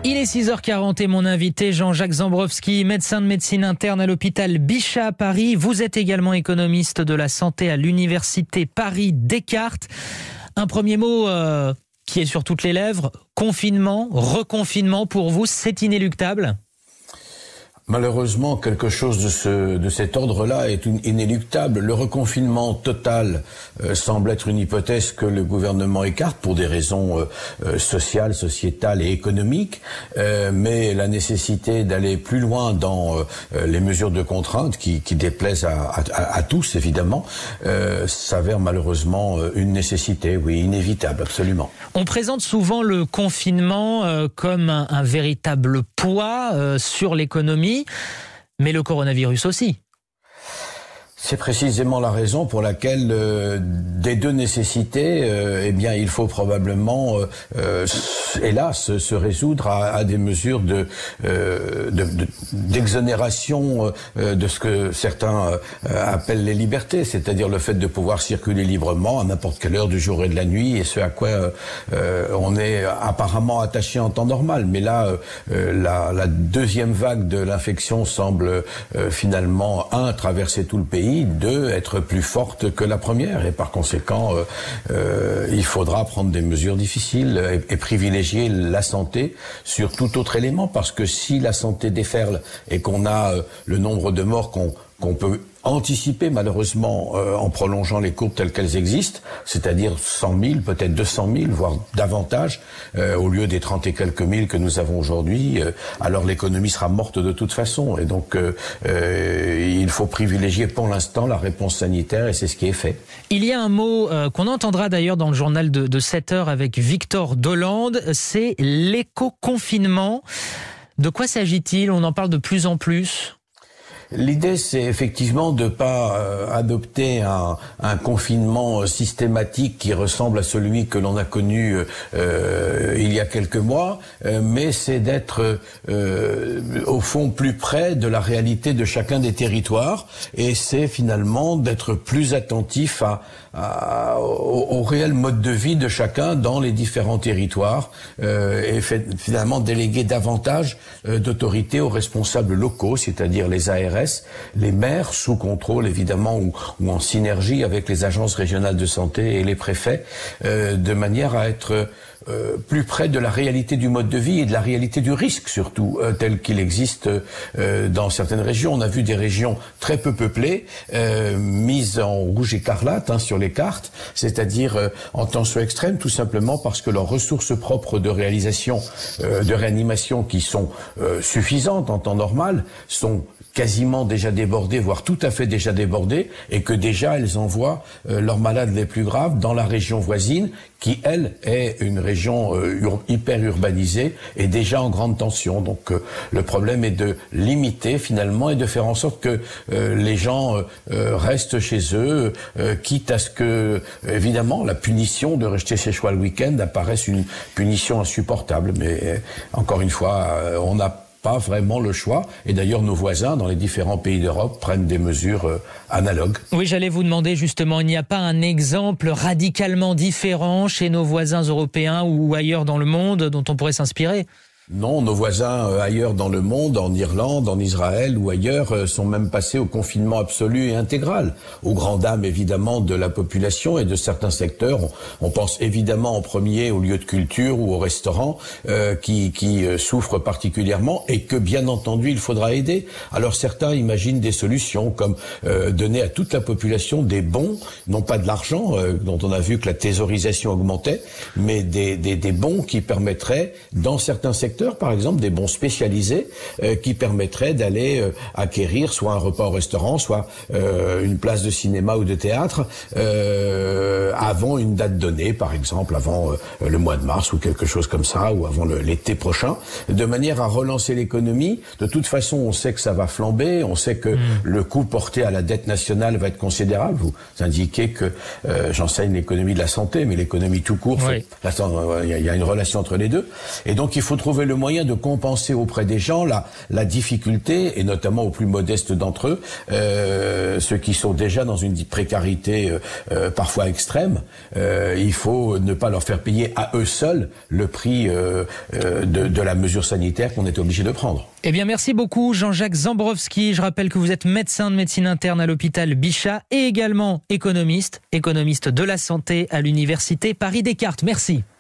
Il est 6h40 et mon invité Jean-Jacques Zambrowski, médecin de médecine interne à l'hôpital Bichat à Paris. Vous êtes également économiste de la santé à l'université Paris-Descartes. Un premier mot qui est sur toutes les lèvres, confinement, reconfinement, pour vous, c'est inéluctable ? Malheureusement, quelque chose de cet ordre-là est inéluctable. Le reconfinement total semble être une hypothèse que le gouvernement écarte pour des raisons sociales, sociétales et économiques, mais la nécessité d'aller plus loin dans les mesures de contrainte qui déplaisent à tous, évidemment, s'avère malheureusement une nécessité, oui, inévitable, absolument. On présente souvent le confinement comme un véritable poids sur l'économie. Mais le coronavirus aussi. C'est précisément la raison pour laquelle, des deux nécessités, eh bien, il faut probablement, hélas, se résoudre à des mesures d'exonération de ce que certains appellent les libertés, c'est-à-dire le fait de pouvoir circuler librement à n'importe quelle heure du jour et de la nuit, et ce à quoi on est apparemment attaché en temps normal. Mais là, la deuxième vague de l'infection semble finalement, traverser tout le pays, deux, être plus forte que la première, et par conséquent il faudra prendre des mesures difficiles et privilégier la santé sur tout autre élément, parce que si la santé déferle et qu'on a le nombre de morts qu'on peut anticiper malheureusement en prolongeant les courbes telles qu'elles existent, c'est-à-dire 100 000, peut-être 200 000, voire davantage, au lieu des 30 et quelques mille que nous avons aujourd'hui, alors l'économie sera morte de toute façon. Et donc il faut privilégier pour l'instant la réponse sanitaire, et c'est ce qui est fait. Il y a un mot qu'on entendra d'ailleurs dans le journal de 7 heures avec Victor Dolande, c'est l'éco-confinement. De quoi s'agit-il ? On en parle de plus en plus. L'idée, c'est effectivement de pas adopter un confinement systématique qui ressemble à celui que l'on a connu il y a quelques mois, mais c'est d'être au fond plus près de la réalité de chacun des territoires, et c'est finalement d'être plus attentif au réel mode de vie de chacun dans les différents territoires, et finalement déléguer davantage d'autorité aux responsables locaux, c'est-à-dire les ARS, les maires, sous contrôle évidemment ou en synergie avec les agences régionales de santé et les préfets, de manière à être plus près de la réalité du mode de vie et de la réalité du risque surtout, tel qu'il existe dans certaines régions. On a vu des régions très peu peuplées, mises en rouge écarlate sur les cartes, c'est-à-dire en tension extrême, tout simplement parce que leurs ressources propres de réalisation, de réanimation, qui sont suffisantes en temps normal, sont quasiment déjà débordées, voire tout à fait déjà débordées, et que déjà elles envoient leurs malades les plus graves dans la région voisine, qui elle est une région hyper urbanisée et déjà en grande tension. Donc le problème est de limiter finalement et de faire en sorte que les gens restent chez eux, quitte à ce que évidemment la punition de rester chez soi le week-end apparaisse une punition insupportable. Mais encore une fois, on n'a pas vraiment le choix. Et d'ailleurs, nos voisins dans les différents pays d'Europe prennent des mesures analogues. Oui, j'allais vous demander justement, il n'y a pas un exemple radicalement différent chez nos voisins européens ou ailleurs dans le monde dont on pourrait s'inspirer ? Non, nos voisins ailleurs dans le monde, en Irlande, en Israël ou ailleurs, sont même passés au confinement absolu et intégral, aux grandes dames évidemment de la population et de certains secteurs. On pense évidemment en premier aux lieux de culture ou aux restaurants qui souffrent particulièrement et que bien entendu il faudra aider. Alors certains imaginent des solutions comme donner à toute la population des bons, non pas de l'argent dont on a vu que la thésaurisation augmentait, mais des bons qui permettraient dans certains secteurs, par exemple des bons spécialisés qui permettraient d'aller acquérir soit un repas au restaurant, soit une place de cinéma ou de théâtre avant une date donnée, par exemple avant le mois de mars ou quelque chose comme ça, ou avant l'été prochain, de manière à relancer l'économie. De toute façon, on sait que ça va flamber, on sait que le coût porté à la dette nationale va être considérable. Vous indiquez que j'enseigne l'économie de la santé, mais l'économie tout court, oui. il y a une relation entre les deux. Et donc il faut trouver trouver le moyen de compenser auprès des gens la difficulté, et notamment aux plus modestes d'entre eux, ceux qui sont déjà dans une précarité parfois extrême. Il faut ne pas leur faire payer à eux seuls le prix de la mesure sanitaire qu'on est obligé de prendre. Eh bien, merci beaucoup Jean-Jacques Zambrowski. Je rappelle que vous êtes médecin de médecine interne à l'hôpital Bichat et également économiste de la santé à l'université Paris Descartes. Merci.